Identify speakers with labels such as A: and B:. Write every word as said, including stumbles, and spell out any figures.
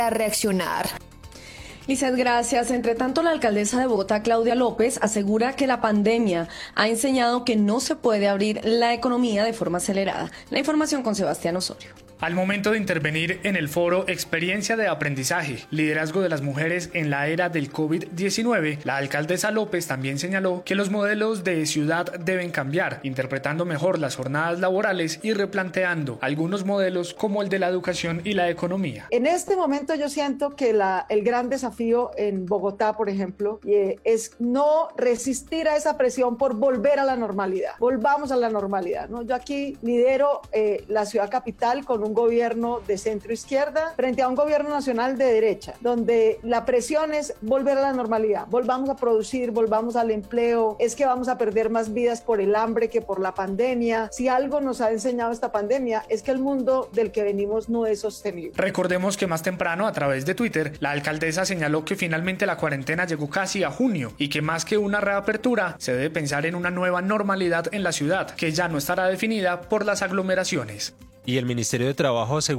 A: a reaccionar.
B: Lizeth, gracias. Entre tanto, la alcaldesa de Bogotá, Claudia López, asegura que la pandemia ha enseñado que no se puede abrir la economía de forma acelerada. La información con Sebastián Osorio.
C: Al momento de intervenir en el foro Experiencia de Aprendizaje, Liderazgo de las Mujeres en la Era del COVID diecinueve, la alcaldesa López también señaló que los modelos de ciudad deben cambiar, interpretando mejor las jornadas laborales y replanteando algunos modelos como el de la educación y la economía.
D: En este momento yo siento que la, el gran desafío en Bogotá, por ejemplo, eh, es no resistir a esa presión por volver a la normalidad. Volvamos a la normalidad, ¿no? Yo aquí lidero eh, la ciudad capital con un gobierno de centro izquierda frente a un gobierno nacional de derecha, donde la presión es volver a la normalidad, volvamos a producir, volvamos al empleo, es que vamos a perder más vidas por el hambre que por la pandemia. Si algo nos ha enseñado esta pandemia es que el mundo del que venimos no es sostenible.
C: Recordemos que más temprano, a través de Twitter, la alcaldesa señaló que finalmente la cuarentena llegó casi a junio y que más que una reapertura, se debe pensar en una nueva normalidad en la ciudad, que ya no estará definida por las aglomeraciones.
E: Y el Ministerio de Trabajo asegura